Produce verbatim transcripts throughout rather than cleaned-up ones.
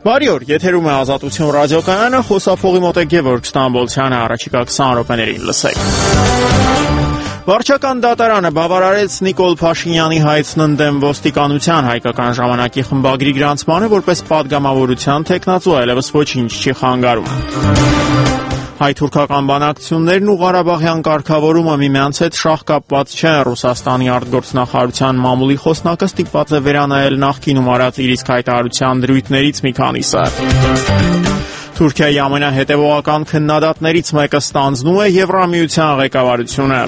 Բարի օր, եթերում է Ազատություն ռադիոկայանը, խոսափողի մոտ է Գևորգ Ստամբոլցյանը, առաջիկա քսան րոպեներին լսեք։ Վարչական դատարանը բավարարեց Նիկոլ Փաշինյանի հայցն ընդդեմ ոստիկանության հայկական ժամանակի խմբագրի գրանցմանը որպես պատգամավորության թեկնածու, այլևս ոչինչ չի խանգարում։ Հայ-թուրքական բանակցություններն ու Ղարաբաղյան կարգավորումը միմյանց հետ շահկապված չեն։ Ռուսաստանի արտգործնախարարության մամուլի խոսնակը ստիպված է վերանայել նախկինում արած իր իսկ հայտարարության դրույթներից մի քանիսը։ Թուրքիայի ամենահետևողական քննադատներից մեկը ստանձնում է Եվրամիության ղեկավարությունը։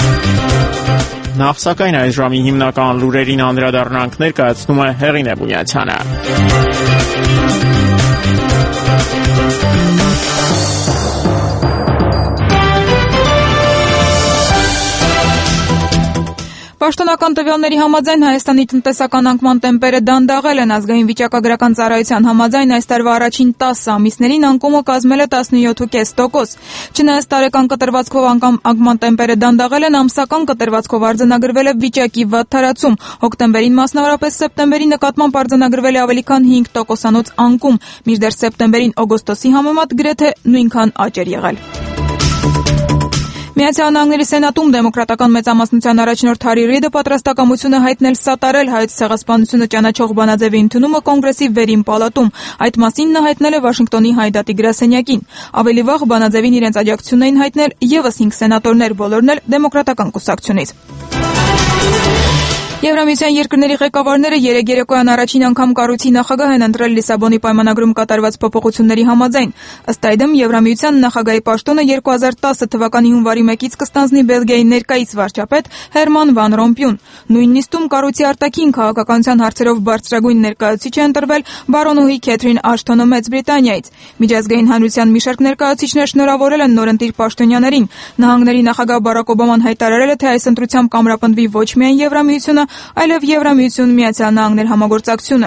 Նախ սակայն այս ժամի հիմնական լուրերին անդրադառնանք, ներկայացնում է Հեղինե Բունյացյանը։ Պաշտոնական տվյալների համաձայն Հայաստանի տնտեսական անկման տեմպերը դանդաղել են։ Ազգային վիճակագրական ծառայության համաձայն այս տարվա առաջին տասը ամիսներին անկումը կազմել է տասնյոթ կես տոկոս։ Չնայած տարեկան կտրվածքով անկման տեմպերը դանդաղել են, ամսական կտրվածքով արձանագրվել է վիճակի վատ թարացում։ Հոկտեմբերին, մասնավորապես սեպտեմբերի նկատմամբ արձանագրվել է ավելի քան հինգ տոկոսանոց անկում, մինչդեռ սեպտեմբերին օգոստոսի համեմատ գրեթե նույնքան աճ էր եղել։ Միացյալ Նահանգների Սենատում դեմոկրատական մեծամասնության առաջնորդ Հարի Ռիդը պատրաստակամություն է հայտնել սատարել հայոց ցեղասպանությունը ճանաչող բանաձևի ընդունումը կոնգրեսի վերին պալատում։ Այդ մասին նա հայտնել է Վաշինգտոնի Հայդատի գրասենյակին։ Ավելի վաղ բանաձևին իրենց աջակցությունն էին հայտնել ևս հինգ սենատորներ, բոլորն էլ դեմոկրատական կուսակցությունից։ Եվրամիության երկրների ղեկավարները երեկ երեկոյան առաջին անգամ կառույցի նախագահ են ընտրել Լիսաբոնի պայմանագրում կատարված փոփոխությունների համաձայն։ Ըստ այդմ, Եվրամիության նախագահի պաշտոնը երկու հազար տասը թվականի հունվարի մեկից կստանձնի Բելգիայի ներկայիս վարչապետ Հերման վան Ռոմպյուն։ Նույն նիստում կառույցի արտաքին քաղաքականության հարցերով բարձրագույն ներկայացուցիչ է ընտրվել բարոնուհի Քեթրին Աշթոնը Մեծ Բրիտանիայից։ Միջազգային հանրության մի շարք ներկայացուցիչներ շնորհավորել են նորընտիր պաշտոնյաներին։ Նահանգների նախագահ Բարակ Օբաման հայտարարել է, թե այս ընտրությամբ կամրապնդվի ոչ միայն Եվրամիությունը, այլև Եվրամիություն Միացյալ Նահանգներ համագործակցությունը։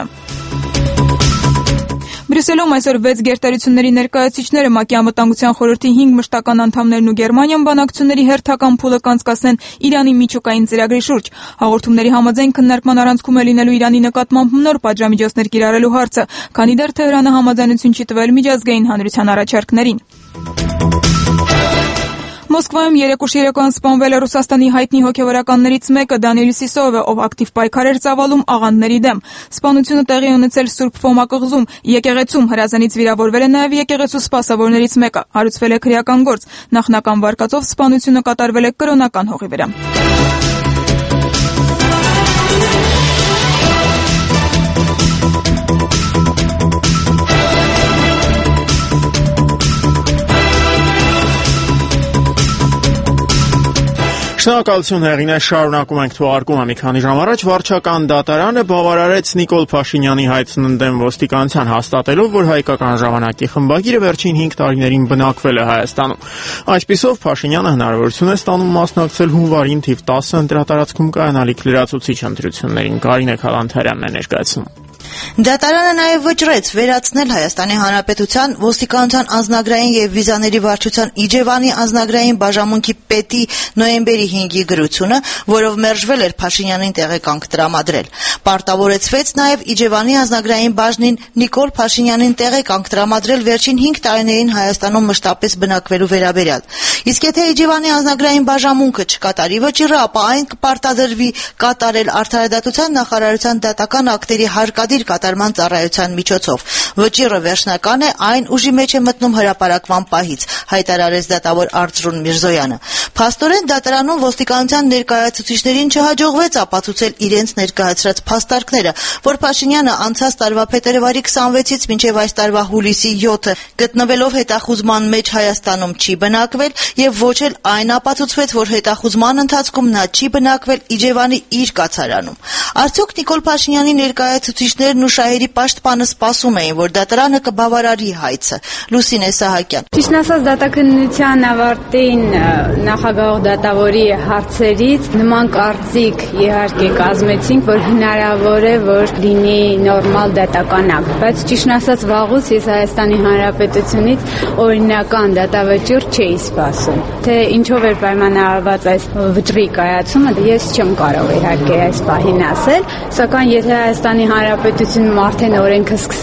Բրյուսելում այսօր վեց գերտերությունների ներկայացուցիչները ՄԱԿ-ի անվտանգության խորհրդի հինգ մշտական անդամներն ու Գերմանիան բանակցությունների հերթական փուլը կանցկացնեն Իրանի միջուկային ծրագրի շուրջ։ Հաղորդումների համաձայն քննարկման առանցքում է լինելու Իրանի նկատմամբ նոր պատժամիջոցներ կիրառելու հարցը, քանի դեռ Թեհրանը համաձայնություն չի տվել միջազգային հանրության առաջարկներին։ Մոսկվայում երեկ ուշ երեկոյան սպանվել է Ռուսաստանի հայտնի հոգևորականներից մեկը Դանիել Սիսովը, ով ակտիվ պայքար էր ծավալում աղանդների դեմ։ Սպանությունը տեղի ունեցել Սուրբ Ֆոմա կղզում։ Եկեղեցում հրազանից վիրավորվել է նաև եկեղեցու սպասավորներից մեկը։ Հարուցվել է քրեական գործ։ Նախնական վարկածով սպանությունը կատարվել է կրոնական հողի վրա։ Շնորհակալություն Հեղինե, շարունակում ենք թողարկումը։ Մի քանի ժամ առաջ վարչական դատարանը բավարարեց Նիկոլ Փաշինյանի հայցն ընդդեմ ոստիկանության, հաստատելով, որ հայկական ժամանակի խմբագիրը վերջին հինգ տարիներին բնակվել է Հայաստանում։ Այսպիսով Փաշինյանը հնարավորություն է ստանում մասնակցել հունվարին թիվ տասը ընտրատարածքում կայանալիք լրացուցիչ ընտրություններին։ Կարինե Քալանթարյանն է ներկայացնում։ Դատարանը նաև վճռեց վերացնել Հայաստանի Հանրապետության ոստիկանության անձնագրային եւ վիզաների վարչության Իջևանի անձնագրային բաժանմունքի պետի նոյեմբերի հինգի գրությունը, որով մերժվել էր Փաշինյանին տեղեկանք տրամադրել։ Պարտավորեցվեց նաև Իջևանի անձնագրային բաժնին Նիկոլ Փաշինյանին տեղեկանք տրամադրել վերջին հինգ տարիներին Հայաստանում մշտապես բնակվելու վերաբերյալ։ Իսկ եթե Իջևանի անձնագրային բաժանմունքը չկատարի վճիռը, ապա այն կպարտադրվի կատարել Արդարադատության նախարարության դատական ակտերի հարկադիր կատարման ծառայության միջոցով։ Վճիռը վերջնական է, այն ուժի մեջ է մտնում հրապարակման պահից, հայտարարեց դատավոր Արծրուն Միրզոյանը։ Փաստորեն դատարանում ոստիկանության ներկայացուցիչներին չհաջողվեց ապացուցել իրենց ներկայացրած փաստարկները, որ Փաշինյանը անցած տարվա փետրվարի քսանվեցից մինչև այս տարվա հուլիսի յոթը գտնվելով հետախուզման մեջ Հայաստանում չի բնակվել եւ ոչ էլ այն ապացուցվեց, որ հետախուզման ընթացքում նա չի բնակվել Իջևանի իր կացարանում։ Արդյոք Նիկոլ Փաշինյանի ներկայացուցիչներն ու շահերի պաշտպանը սպասում էին, որ դատարանը կբավարարի հայցը։ Լուսինե Սահակյան։ Ճիշտ ասած, դատաքննության ավարտին նախագահող դատավորի հարցերից նման կարծիք իհարկե կազմեցինք, որ հնարավոր է, որ լինի նորմալ դատական ակտ, բայց ճիշտ ասած վաղուց ես Հայաստանի Հանրապետությունից օրինական դատավճիռ չէի սպասում։ Թե ինչով էր պայմանավորված այս վճռի կայացումը, ես չեմ կարող իհարկե այս պահին ասել, սակայն եթե Հայաստանի Հանրապետությունում արդեն օրենքը սկսել է գործ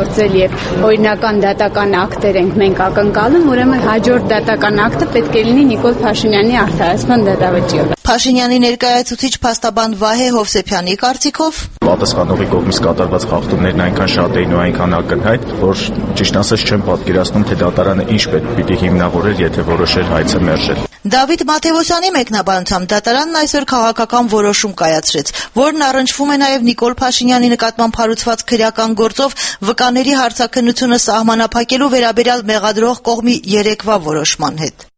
օգտագործել եւ օրինական դատական ակտեր ենք մենք ակնկալում, ուրեմն հաջորդ դատական ակտը պետք է լինի Նիկոլ Փաշինյանի արդարացման դատավճիռ։ Փաշինյանի ներկայացուցիչ փաստաբան Վահե Հովսեփյանի կարծիքով պատասխանողի կողմից կատարված խախտումներն այնքան շատ էին ու այնքան ակնհայտ, որ ճիշտ ասած չեմ պատկերացնում, թե դատարանը ինչ պետք պիտի հիմնավորեր, եթե որոշեր հայցը մերժել։ Դավիթ Մաթեոսյանի մեկնաբանությամբ դատարանն այսօր քաղաքական որոշում կայացրեց, որն առնչվում է նաև Նիկոլ Փաշինյանի նկատմամբ հարուցված քրեական գործով վկաների հարցաքննությունը սահմանափակելու վերաբերյալ մեղադրող կողմի երեկվա որոշման հետ։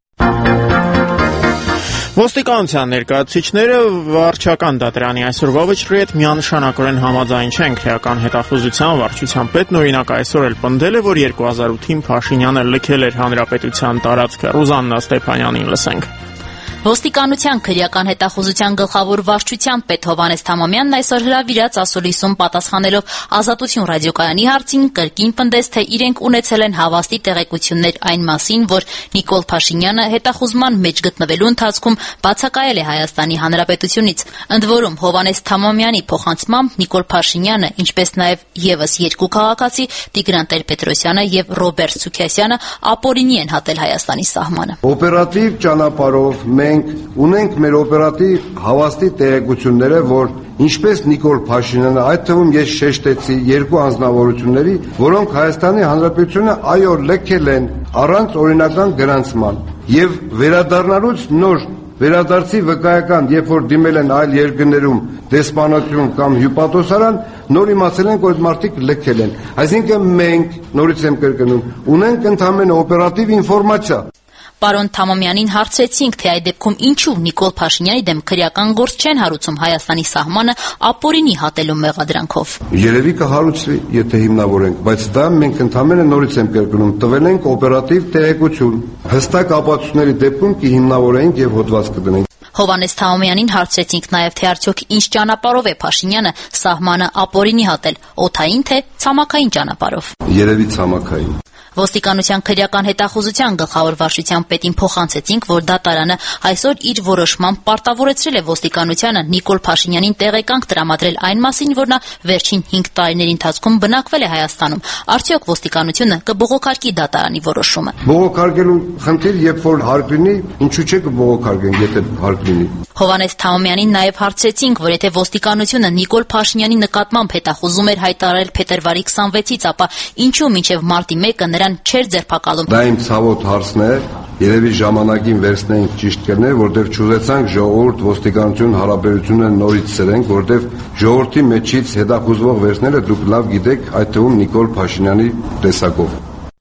Ոստիկանության ներկայացուցիչները վարչական դատարանի այսօրվա վճռի հետ միանշանակորեն համաձայն չեն քրեական հետախուզության վարչության պետն օրինակ այսօր էլ պնդել է, որ երկու հազար ութին Փաշինյանը լքել էր հանրապետության տարածքը։ Ռուզաննա Ստեփանյանին լսենք։ Ոստիկանության քրեական հետախուզության գլխավոր վարչության պետ Հովհաննես Թամամյանն այսօր հրավիրած ասուլիսում պատասխանելով Ազատություն ռադիոկայանի հարցին կրկին պնդեց, թե իրենք ունեցել են հավաստի տեղեկություններ այն մասին, որ Նիկոլ Փաշինյանը հետախուզման մեջ գտնվելու ընթացքում բացակայել է Հայաստանի Հանրապետությունից։ Ընդ որում Հովհաննես Թամամյանի փոխանցմամբ Նիկոլ Փաշինյանը, ինչպես նաև եւս երկու քաղաքացի Տիգրան Տեր-Պետրոսյանը եւ Ռոբերտ Սուքիասյանը ապօրինի են հատել Հայաստանի սահմանը։ Օպերատիվ ճանապարհով մենք ունենք մեր օպերատիվ հավաստի տեղեկությունները, որ ինչպես Նիկոլ Փաշինյանը, այդ թվում ես շեշտեցի երկու անձնավորությունների, որոնք Հայաստանի Հանրապետությունը այո լքել են առանց օրինական գրանցման եւ վերադառնալուց նոր վերադարձի վկայական, երբ որ դիմել են այլ երկրներում դեսպանատուն կամ հյուպատոսարան, նոր իմացել են, որ այդ մարդիկ լքել են։ Այսինքն մենք, նորից եմ կրկնում, ունենք ընդհանրապես օպերատիվ ինֆորմացիա։ Պարոն Թամամյանին հարցրեցինք, թե այդ դեպքում ինչու Նիկոլ Փաշինյանի դեմ քրեական գործ չեն հարուցում Հայաստանի սահմանը ապօրինի հատելու մեղադրանքով։ Երևի կհարուցվի, եթե հիմնավորենք, բայց դա մենք ընդհանրապես նորից եմ կրկնում, տվել ենք օպերատիվ տեղեկություն։ Հստակ ապացույցների դեպքում կհիմնավորենք եւ հոդված կդնենք։ Հովհաննես Թամամյանին հարցրեցինք նաև, թե արդյոք ինչ ճանապարհով է Փաշինյանը սահմանը ապօրինի հատել, օդային թե ցամաքային ճանապարհով։ Երևի ցամաքային։ Ոստիկանության քրեական հետախուզության գլխավոր վարչության պետին փոխանցեցինք, որ դատարանը այսօր իր որոշմամբ պարտավորեցրել է ոստիկանությանը Նիկոլ Փաշինյանին տեղեկանք տրամադրել այն մասին, որ նա վերջին հինգ տարիների ընթացքում բնակվել է Հայաստանում։ Արդյոք ոստիկանությունը կբողոքարկի դատարանի որոշումը։ Բողոքարկելու խնդիր, երբ որ հարկ լինի, ինչու՞ չէ կբողոքարկեն, եթե հարկ լինի։ Հովհաննես Թամամյանին նաև հարցրեցինք, որ եթե ոստիկանությունը Նիկոլ Փաշինյանի նկատմամբ հետախուզում էր հայտարարել փետրվարի քսանվեցից, ապա ինչու մինչև մարտի մեկը նրան չէր ձերբակալում։ Դա իմ ցավոտ հարցն է, երևի ժամանակին վերցնենք ճիշտ կերներ, որտեղ չուզեցանք ժողովուրդ ոստիկանություն հարաբերությունը նորից սրենք, որտեղ ժողովրդի մեջից հետախուզվող վերցնելը դուք լավ գիտեք, այդ թվում Նիկոլ Փաշինյանի տեսակով։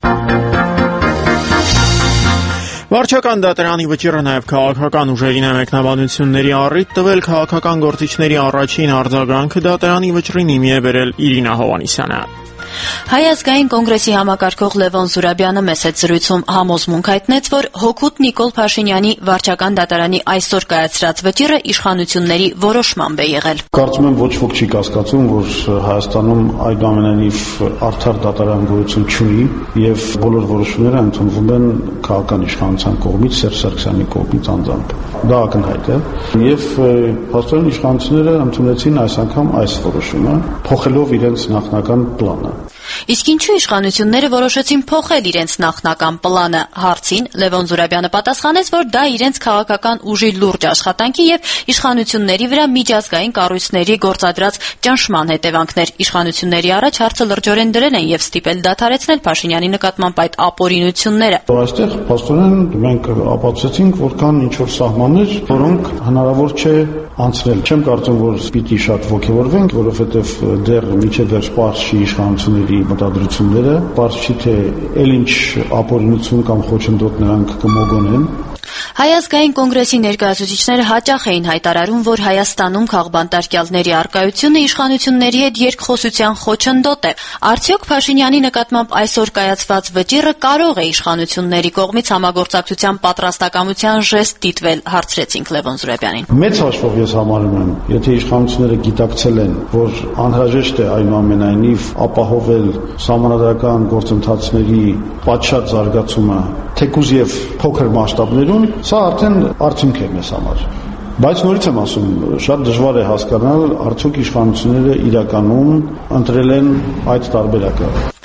Վարչական դատարանի վճիռը նաև քաղաքական ուժերին է մեկնաբանությունների առիթ տվել քաղաքական գործիչների առաջին արձագանքը դատարանի վճռին իմի է բերել Իրինա Հովհաննիսյանը։ Հայ ազգային կոնգրեսի համակարգող Լևոն Զուրաբյանը մեծ հետ զրույցում համոզմունք հայտնեց, որ հօգուտ Նիկոլ Փաշինյանի վարչական դատարանի այսօր կայացրած վճիռը իշխանությունների որոշմամբ է եղել։ Կարծում եմ ոչ ոք չի կասկածում, որ Հայաստանում այնուամենայնիվ արդար դատարան գոյություն չունի եւ բոլոր որոշումները ընդունվում են քաղաքական իշխանության կողմից, Սերժ Սարգսյանի կողմից անձամբ։ Դա ակնհայտ է եւ փաստորեն իշխանությունները ընդունեցին այս անգամ այս որոշումը, փոխելով իրենց նախնական պլանը։ Իսկ ինչու իշխանությունները որոշեցին փոխել իրենց նախնական պլանը հարցին Լևոն Զուրաբյանը պատասխանեց, որ դա իրենց քաղաքական ուժի լուրջ աշխատանքի եւ իշխանությունների վրա միջազգային կառույցների գործադրած ճնշման հետևանքներ։ Իշխանությունների առաջ հարցը լրջորեն դրել են եւ ստիպել դադարեցնել Փաշինյանի նկատմամբ այդ ապօրինությունները։ Այստեղ փաստորեն մենք ապացուցեցինք, որ կան ինչ-որ սահմաններ, որոնք հնարավոր չէ անցնել։ Չեմ կարծում, որ պիտի շատ ոգևորվենք, որովհետեւ դեռ միջև դեռ սպառ չի իշխանությունների մտադրությունները, պարզ չի թե էլ ինչ ապօրինություն կամ խոչընդոտ նրանք կմոգոնեն։ Հայ ազգային կոնգրեսի ներկայացուցիչները հաճախ էին հայտարարում, որ Հայաստանում քաղբանտարկյալների առկայությունը իշխանությունների հետ երկխոսության խոչընդոտ է։ Արդյոք Փաշինյանի նկատմամբ այսօր կայացված վճիռը կարող է իշխանությունների կողմից համագործակցության պատրաստակամության ժեստ դիտվել, հարցրեցինք Լևոն Զուրաբյանին։ Մեծ հաշվով ես համարում եմ, եթե իշխանությունները գիտակցել են, որ անհրաժեշտ է այնուամենայնիվ ապահովել սահմանադրական գործընթացների պատշաճ զարգացումը, թեկուզ եւ փոքր մասշտաբներում, սա արդեն արդյունք է մեզ համար։ Բայց նորից եմ ասում, շատ դժվար է հասկանալ, արդյոք իշխանությունները իրականում ընտրել են այդ տարբերակը։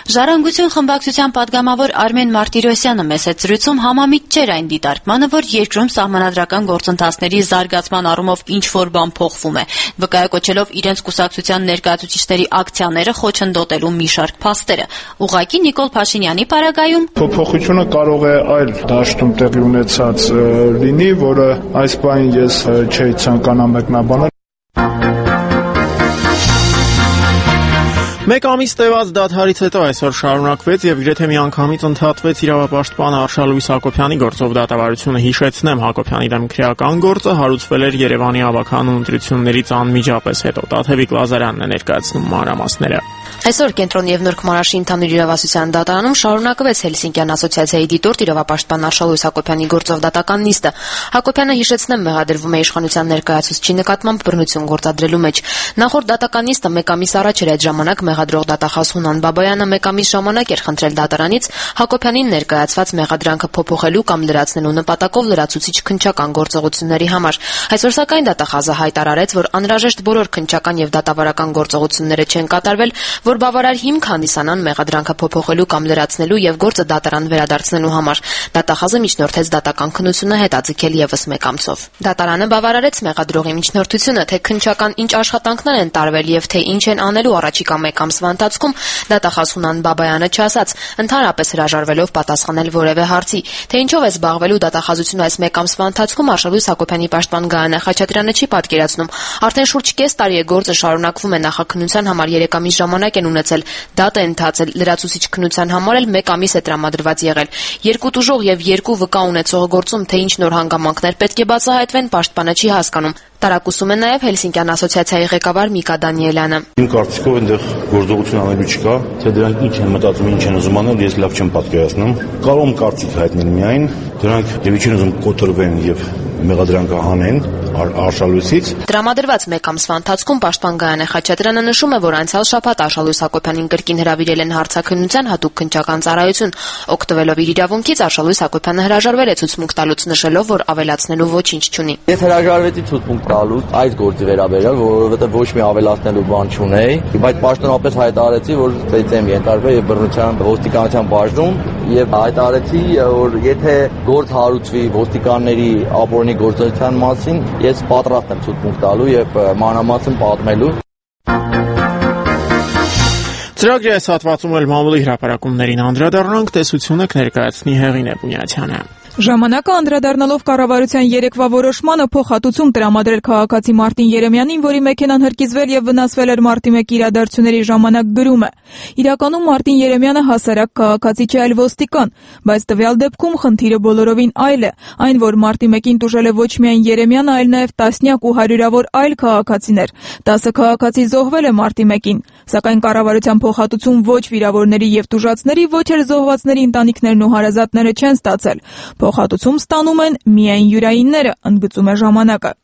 Ժառանգություն խմբակցության պատգամավոր Արմեն Մարտիրոսյանը մեծ զրույցում համամիտ չէր այն դիտարկմանը, որ երկրում սահմանադրական գործընթացների զարգացման առումով ինչ-որ բան փոխվում է, վկայակոչելով իրենց կուսակցության ներկայացուցիչների ակցիաները խոչընդոտելու մի շարք փաստերը։ Ուղղակի Նիկոլ Փաշինյանի պարագայում փոփոխությունը կարող է այլ դաշտում տեղի ունեցած լինի, որը այս բանին ես չէի ցանկանա մեկնաբանել։ Մեկ ամիս տևած դադարից հետո այսօր շարունակվեց եւ գրեթե միանգամից ընդհատվեց իրավապաշտպան Արշալույս Հակոբյանի գործով դատավարությունը։ Հիշեցնեմ, Հակոբյանի դեմ քրեական գործը հարուցվել էր Երևանի ավականու ընտրություններից անմիջապես հետո։ Տաթևիկ Լազարյանն է ներկայացնում մանրամասները։ Այսօր Կենտրոնի եւ Նոր Քմարաշի ընդհանուր իրավասության դատարանում շարունակվեց Հելսինկյան ասոցիացիայի դիտորդ իրավապաշտպան Արշալույս Հակոբյանի գործով դատական նիստը։ Հակոբյանը, հիշեցնեմ, մեղադրվում է իշխանության ներկայացուցչի նկատմամբ բռնություն գործադրելու մեջ։ Նախորդ դատական նիստը մեկ ամիս առաջ էր այդ ժամանակ մեղադրող դատախազ Հունան Բաբայանը մեկ ամիս ժամանակ էր խնդրել դատարանից Հակոբյանին ներկայացված մեղադրանքը փոփոխելու կամ լրացնելու նպատակով լրացուցիչ քննչական գործողությունների համար։ Այսօր սակայն դատախազը հայտարարեց, որ անհրաժեշտ բոլոր քննչական եւ դատավարական գործողությունները չեն կատարվել, որ բավարար հիմք հանդիսանան մեղադրանքը փոփոխելու կամ լրացնելու եւ գործը դատարան վերադարձնելու համար։ Դատախազը միջնորդեց դատական քննությունը հետաձգել եւս մեկ ամսով։ Դատարանը բավարարեց մեղադրողի միջնորդությունը, թե քննչական ինչ աշխատանքներ են տարվել եւ թե ինչ են անելու առաջիկա մեկ ամսվա ընթացքում, դատախազ Հունան Բաբայանը չասաց, ընդհանրապես հրաժարվելով պատասխանել որևէ հարցի, թե ինչով է զբաղվելու դատախազությունը այս մեկ ամսվա ընթացքում Արշալույս Հակոբյանի պաշտպան Գայանե Խաչատրյանը չի պատկերացնում։ Արդեն շուրջ կես տարի է գործը շարունակվում է, նախաքննության համար երեք ամիս ժամանակ են ունեցել, դատ է ընթացել, լրացուցիչ քննության համար էլ մեկ ամիս է տրամադրված եղել։ Երկու տուժող եւ երկու վկա ունեցող գործում թե ինչ նոր հանգամանքներ պետք է բացահայտվեն, պաշտպանը չի հասկանում։ Տարակուսում է նաև Հելսինկյան ասոցիացիայի ղեկավար Միկա Դանիելյանը։ Իմ կարծիքով այնտեղ գործողություն անելու չկա, թե դրանք ինչ են մտածում, ինչ են ուզում անել, ես լավ չեմ պատկերացնում։ Կարող եմ կարծիք հայտնել միայն, դրանք եւ ինչ են ուզում կոտրվեն եւ մեղադրանքը հանեն Արշալույսից։ Տրամադրված մեկ ամսվա ընթացքում պաշտպան Գայանե Խաչատրյանը նշում է, որ անցյալ շաբաթ Արշալույս Հակոբյանին կրկին հրավիրել են հարցաքննության հատուկ քննչական ծառայություն։ Օգտվելով իր իրավունքից Արշալույս Հակոբյանը հրաժարվել է ցուցմունք տալուց, նշելով, որ ավելացնելու ոչինչ չունի։ Ես հրաժարվեցի ցուցմունք տալուց այս գործի վերաբերյալ, որովհետեւ ոչ մի ավելացնելու բան չունեի, բայց պաշտոնապես հայտարարեցի, որ ծեծեմ եմ ենթարկվել եւ բռնության ոստիկանության բաժնում եւ հայտարարեցի, որ եթե գործ հարուցվի ոստիկանների ապօրինի գործողության մասին, ես պատրաստ եմ ցուցմունք տալու եւ մանրամասն պատմելու։ Ծրագրի այս հատվածում էլ մամուլի հրապարակումներին անդրադառնանք, տեսությունը կներկայացնի Հեղինե Բունյացյանը։ Ժամանակը անդրադառնալով կառավարության երեկվա որոշմանը փոխհատուցում տրամադրել քաղաքացի Մարտին Երեմյանին, որի մեքենան հրկիզվել եւ վնասվել էր մարտի մեկի իրադարձությունների ժամանակ, գրում է. Իրականում Մարտին Երեմյանը հասարակ քաղաքացի չէ, այլ ոստիկան, բայց տվյալ դեպքում խնդիրը բոլորովին այլ է, այն որ մարտի մեկին տուժել է ոչ միայն Երեմյանը, այլ նաեւ տասնյակ ու հարյուրավոր այլ քաղաքացիներ։ տասը քաղաքացի զոհվել է մարտի մեկին, սակայն կառավարության փոխհատուցում ոչ վիրավորների եւ տուժածների, ոչ էլ զոհվածների ընտանիքներն ու հարազատները չեն ստացել։ Փոխհատուցում ստանում են միայն յուրայինները, ընդգծում է ժամանակը։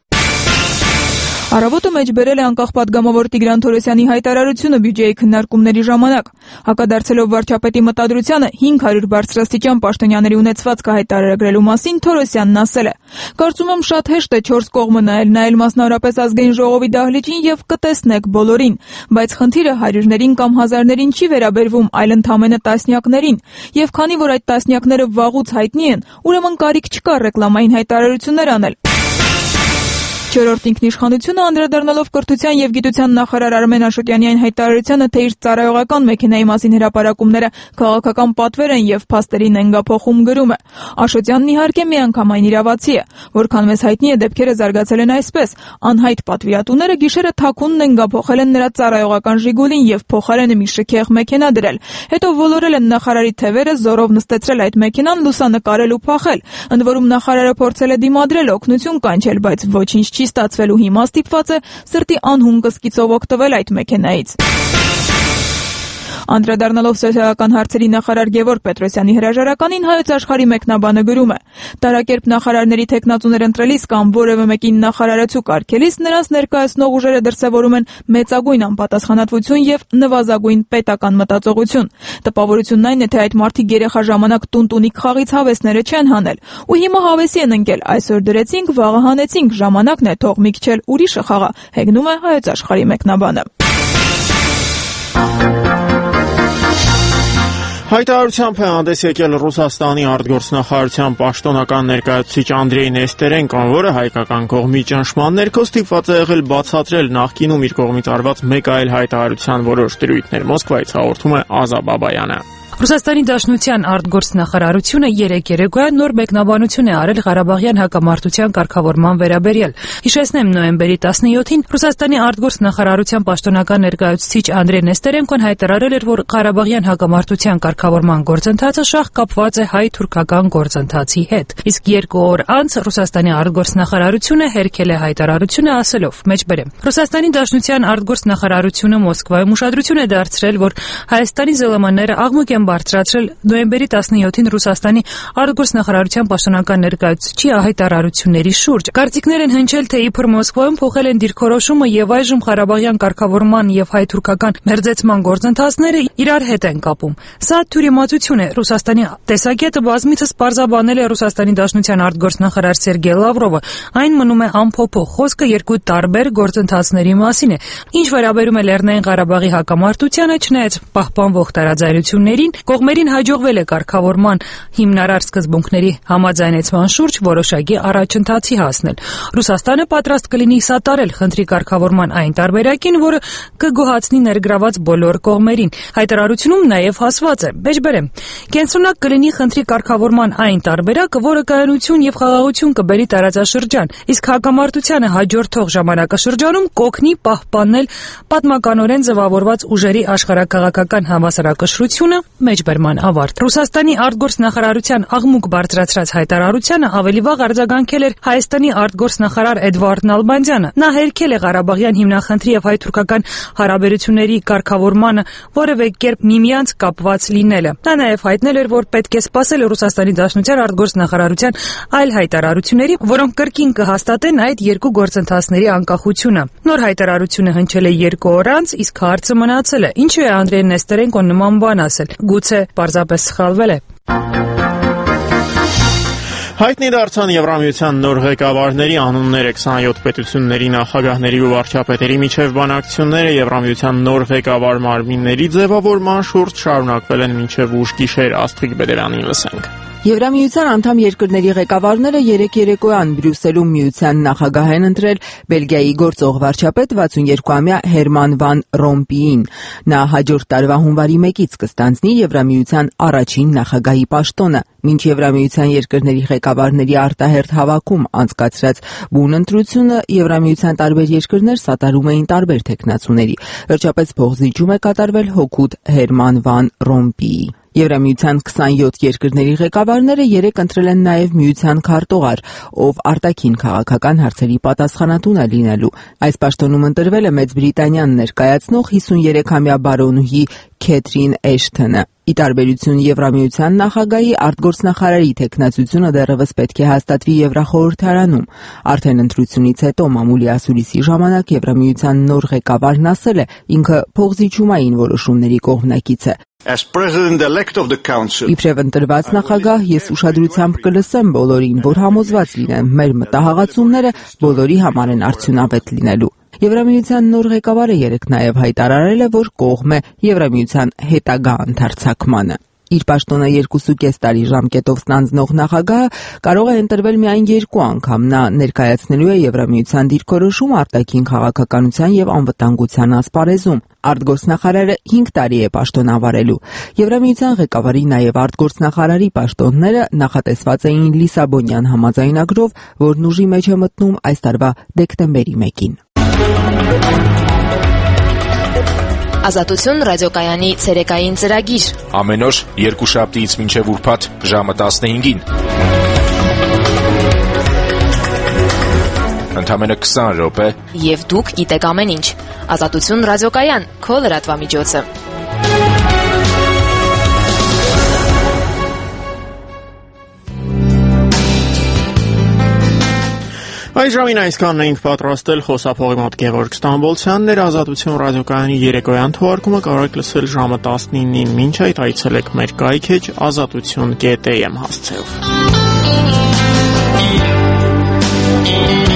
Առավոտը մեջ բերել է անկախ պատգամավոր Տիգրան Թորոսյանի հայտարարությունը բյուջեի քննարկումների ժամանակ։ Հակադարձելով վարչապետի մտադրությանը հինգ հարյուր բարձրաստիճան պաշտոնյաների ունեցվածքը հայտարարագրելու մասին, Թորոսյանն ասել է. «Կարծում եմ շատ հեշտ է չորս կողմը նայել, նայել մասնավորապես ազգային ժողովի դահլիճին եւ կտեսնեք բոլորին, բայց խնդիրը հարյուրներին կամ հազարներին չի վերաբերվում, այլ ընդամենը տասնյակներին, եւ քանի որ այդ տասնյակները վաղուց հայտնի են, ուրեմն կարիք չկա ռեկլամային հայտարարություններ անել»։ Չորրորդ ինքնիշխանությունը անդրադառնալով կրթության եւ գիտության նախարար Արմեն Աշոտյանի այն հայտարարությանը, թե իր ծառայողական մեքենայի մասին հրապարակումները քաղաքական պատվեր են եւ փաստերի նենգափոխում, գրում է. Աշոտյանն իհարկե միանգամայն իրավացի է, որքան մեզ հայտնի է, դեպքերը զարգացել են այսպես. անհայտ պատվիրատուները գիշերը թաքուն նենգափոխել են նրա ծառայողական Ժիգուլին եւ փոխարենը մի շքեղ մեքենա դրել, հետո ոլորել են նախարարի թևերը, զորով նստեցրել այդ մեքենան, լուսանկարել ու փախել, ընդ որում նախարարը փորձել է դիմադրել, օգնություն կանչել, բայց ոչինչ չի ստացվելու, հիմա ստիպված է սրտի անհուն կսկիծով օգտվել այդ մեքենայից։ Անդրադառնալով սոցիալական հարցերի նախարար Գևորգ Պետրոսյանի հրաժարականին, Հայոց Աշխարհի մեկնաբանը գրում է. Տարակերպ նախարարների թեկնածուներ ընտրելիս կամ որևէ մեկին նախարարացու կարգելիս նրանց ներկայացնող ուժերը դրսևորում են մեծագույն անպատասխանատվություն եւ նվազագույն պետական մտածողություն։ Տպավորությունն այն է, թե այդ մարդիկ երեխա ժամանակ տուն-տունիկ խաղից հավեսները չեն հանել, ու հիմա հավեսի են ընկել, այսօր դրեցինք, վաղը հանեցինք, ժամանակն է թող մի քիչ ուրիշը խաղա, հեգնում է Հայոց Աշխարհի մեկնաբանը։ Հայտարարությամբ է հանդես եկել Ռուսաստանի արտգործնախարարության պաշտոնական ներկայացուցիչ Անդրեյ Նեստերենկոն, որը հայկական կողմի ճնշման ներքո ստիպված է եղել բացատրել նախկինում իր կողմից արված մեկ այլ հայտարարության որոշ դրույթներ։ Մոսկվայից հաղորդում է Ազա Բաբայանը։ Ռուսաստանի Դաշնության արտգործնախարարությունը երեկ երեկոյան նոր մեկնաբանություն է արել Ղարաբաղյան հակամարտության կարգավորման վերաբերյալ։ Հիշեցնեմ, նոյեմբերի տասնյոթին Ռուսաստանի արտգործնախարարության պաշտոնական ներկայացուցիչ Անդրեյ Նեստերենկոն հայտարարել էր, որ Ղարաբաղյան հակամարտության կարգավորման գործընթացը շահ կապված է հայ-թուրքական գործընթացի հետ։ Իսկ երկու օր անց Ռուսաստանի արտգործնախարարությունը հերքել է հայտարարությունը, ասելով. մեջբերեմ. Ռուսաստանի Դաշնության արտգործնախարարությունը Մոսկվայում ուշադրություն է դարձրել, որ Հայաստանի զելամանները աղմուկ են բարձրացրել նոյեմբերի տասնյոթին Ռուսաստանի արտգործնախարարության պաշտոնական ներկայացուցչի հայտարարությունների շուրջ։ Կարծիքներ են հնչել, թե իբր Մոսկվայում փոխել են դիրքորոշումը եւ այժմ Ղարաբաղյան կարգավորման եւ հայ-թուրքական մերձեցման գործընթացները իրար հետ են կապում։ Սա թյուրիմացություն է։ Ռուսաստանի տեսակետը բազմիցս պարզաբանել է Ռուսաստանի Դաշնության արտգործնախարար Սերգեյ Լավրովը։ Այն մնում է անփոփոխ։ Խոսքը երկու տարբեր գործընթացների մասին է։ Ինչ վերաբերում է Լեռնային Ղարաբաղի հակամարտությանը, չնայած պահպանվող տարաձայնություններին, կողմերին հաջողվել է կարգավորման հիմնարար սկզբունքների համաձայնեցման շուրջ որոշակի առաջընթացի հասնել։ Ռուսաստանը պատրաստ կլինի սատարել խնդրի կարգավորման այն տարբերակին, որը կգոհացնի ներգրաված բոլոր կողմերին։ Հայտարարությունում նաև ասված է. մեջբերեմ. կենսունակ կլինի խնդրի կարգավորման այն տարբերակը, որը կայունություն եւ խաղաղություն կբերի տարածաշրջան, իսկ հակամարտությանը հաջորդող ժամանակաշրջանում կօգնի պահպանել պատմականորեն ձևավորված ուժերի աշխարհաքաղաքական հավասարակշռությունը, մեջբերման ավարտ։ Ռուսաստանի արտգործնախարարության աղմուկ բարձրացրած հայտարարությանը ավելի վաղ արձագանքել էր Հայաստանի արտգործնախարար Էդվարդ Նալբանդյանը։ Նա հերքել է Ղարաբաղյան հիմնախնդրի եւ հայ-թուրքական հարաբերությունների կարգավորմանը որևէ կերպ միմյանց կապված լինելը։ Նա նաև հայտնել էր, որ պետք է սպասել Ռուսաստանի Դաշնության արտգործնախարարության այլ հայտարարությունների, որոնք կրկին կհաստատեն այդ երկու գործընթացների անկախությունը։ Նոր հայտարարությունը հնչել է երկու օր անց, իսկ հարցը մնացել է. ինչու է Անդրեյ Նեստերենկոն նման բան ասել։ Գուցե պարզապես սխալվել է։ Հայտնի դարձան Եվրամիության նոր ղեկավարների անունները քսանյոթ պետությունների նախագահների ու վարչապետերի միջև բանակցությունները Եվրամիության նոր ղեկավար մարմինների ձևավորման շուրջ շարունակվել են մինչև ուշ գիշեր, Աստղիկ Բեդերանին լսենք։ Եվրամիության անդամ երկրների ղեկավարները երեկ երեկոյան Բրյուսելում միության նախագահ են ընտրել Բելգիայի գործող վարչապետ վաթսունյոթամյա Հերման վան Ռոմպիին։ Նա հաջորդ տարվա հունվարի մեկից կստանձնի Եվրամիության առաջին նախագահի պաշտոնը։ Մինչ Եվրամիության երկրների ղեկավարների արտահերթ հավաքում անցկացրած բուն ընտրությունը Եվրամիության տարբեր երկրներ սատարում էին տարբեր թեկնածուների։ Վերջապես փոխզիջում է կատարվել հօգուտ Հերման վան Ռոմպիի։ Եվրամիության քսանյոթ երկրների ղեկավարները երեկ ընտրել են նաև միության քարտուղար, ով արտաքին քաղաքական հարցերի պատասխանատուն է լինելու։ Այս պաշտոնում ընտրվել է Մեծ Բրիտանիան ներկայացնող հիսունյոթամյա բարոնուհի Քեթրին Էշթոնը։ Ի տարբերություն Եվրամիության նախագահի, արտգործնախարարի թեկնածությունը դեռևս պետք է հաստատվի Եվրախորհրդարանում։ Արդեն ընտրությունից հետո մամուլի ասուլիսի ժամանակ Եվրամիության նոր ղեկավարն ասել է, ինքը փոխզիջումային որոշումների կողմնակից է։ Իբրև ընտրված նախագահ, ես ուշադրությամբ կլսեմ բոլորին, որ համոզված լինեմ, մեր մտահղացումները բոլորի համար են արդյունավետ լինելու։ Եվրամիության նոր ղեկավարը երեկ նաև հայտարարել է, որ կողմ է Եվրամիության հետագա ընդարձակմանը։ Իր պաշտոնը երկուսուկես տարի ժամկետով ստանձնող նախագահը կարող է ընտրվել միայն երկու անգամ։ Նա ներկայացնելու է Եվրամիության դիրքորոշում արտաքին քաղաքականության եւ անվտանգության ասպարեզում։ Արտգործնախարարը հինգ տարի է պաշտոնավարելու։ Եվրամիության ղեկավարի նաև արտգործնախարարի պաշտոնները նախատեսված էին Լիսաբոնյան համաձայնագրով, որն ուժի մեջ է մտնում այս տարվա դեկտեմբերի մեկին։ Ազատություն ռադիոկայանի ցերեկային ծրագիր։ Ամեն օր երկուշաբթիից մինչև ուրբաթ ժամը տասնհինգին։ Ընդամենը քսան րոպե։ Եվ դուք գիտեք ամեն ինչ։ Ազատություն ռադիոկայան, քո լրատվամիջոցը։ Այս ժամին այսքանն էինք պատրաստել, խոսափողի մոտ Գևորգ Ստամբոլցյանն էր, Ազատություն ռադիոկայանի երեկոյան թողարկումը կարող եք լսել ժամը տասնինին, մինչ այդ այցելեք մեր կայքեջ ազատություն կետ էյ էմ հասցեով։